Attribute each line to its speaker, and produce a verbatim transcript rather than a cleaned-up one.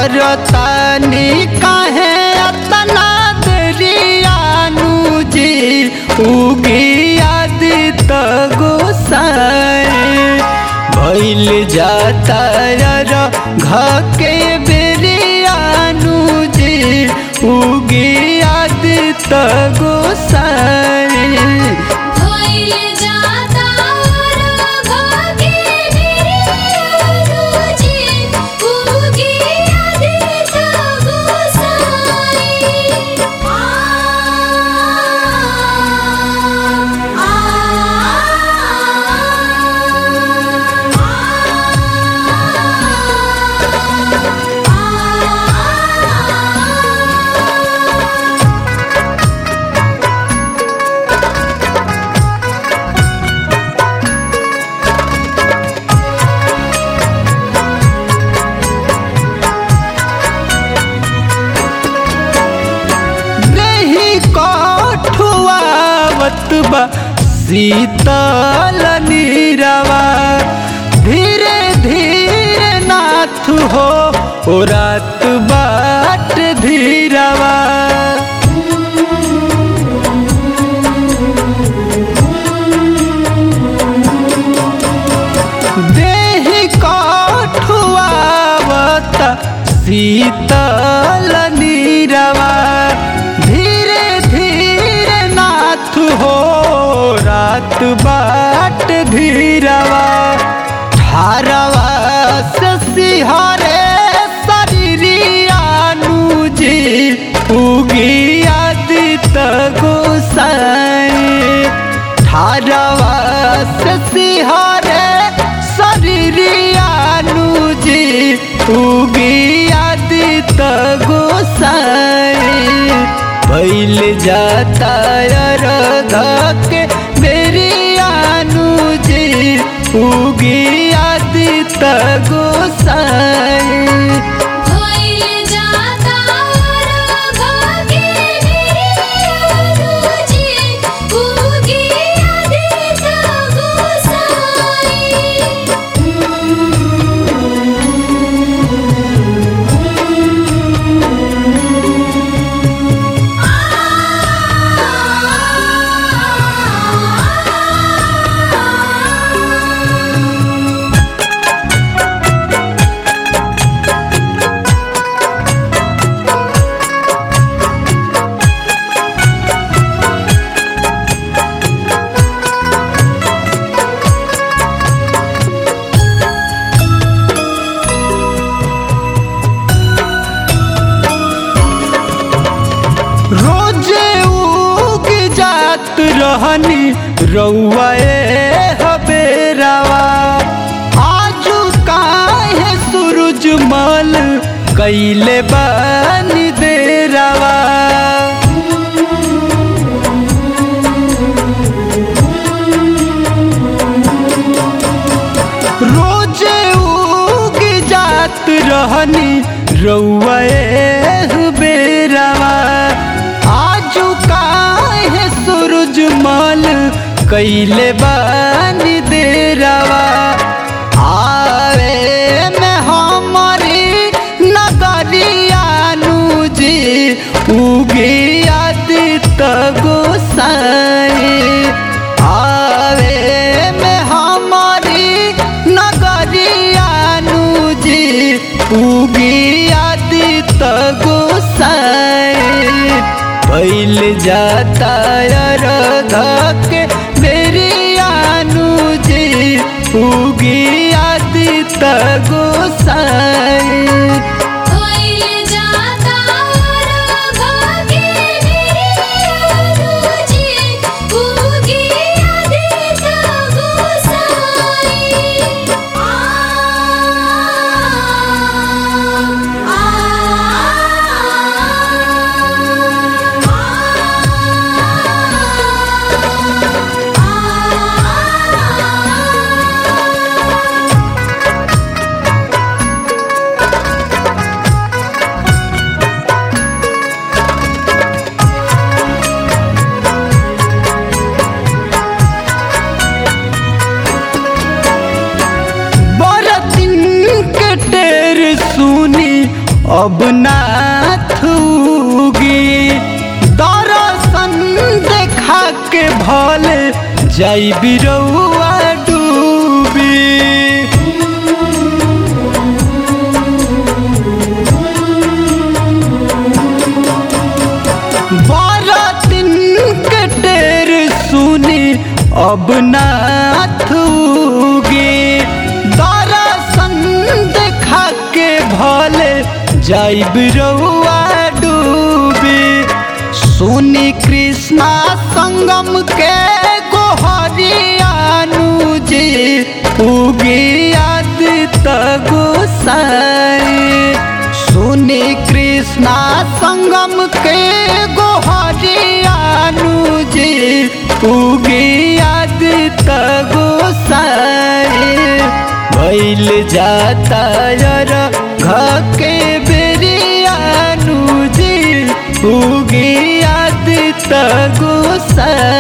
Speaker 1: करतानी काहे अतना दरियानु जी उगी आदित गोसाई भइल जाता घके बेरियानु जी उगी आदित गोसाई शीतल नीरवा धीरे धीरे नाथ हो ओ रात बाट धीरवा देहि कठुआवत शीतल नीरवा धीरे धीरे नाथ हो रात बाट धीरवा ठारवा से सिहरे शरीरियानु जी उगी आदित गोसाई ठारवा से सिहरे शरीरियानु जी उगी आदित गोसाई भइल जाता रघके बेरियानु जी उगी आदित गोसाई रहनी रउआए हबेरावा आजू काहे सूरजमल कैले बानी देरावा रोजे उग जात रहनी रउआए हबेरावा आजू काहे सूरजमल कैले बानी देरावा आवे में हमारी नगरियानु जी उगी आदित गोसाई आवे में हमारी नगरियानु जी उगी आदित गोसाई भइल जाता रघके बेरियानु जी उगी आदित गोसाई अब नाथ उगी। दर्शन देखा के भल जाई बिरौआ डूबी। बारातिन के टेर सुनी अब नाथ उगी। दर्शन देखा के भले जाई बिरौआ डूबी। सुनी कृष्णा संगम के गोहरियानु जी उगी आदित्य गोसाई। सुनी कृष्णा संगम के गोहरियानु जी उगी आदित्य गोसाई। भइल जाता यार घके बेरियानु जी उगी आदित्य गोसाई।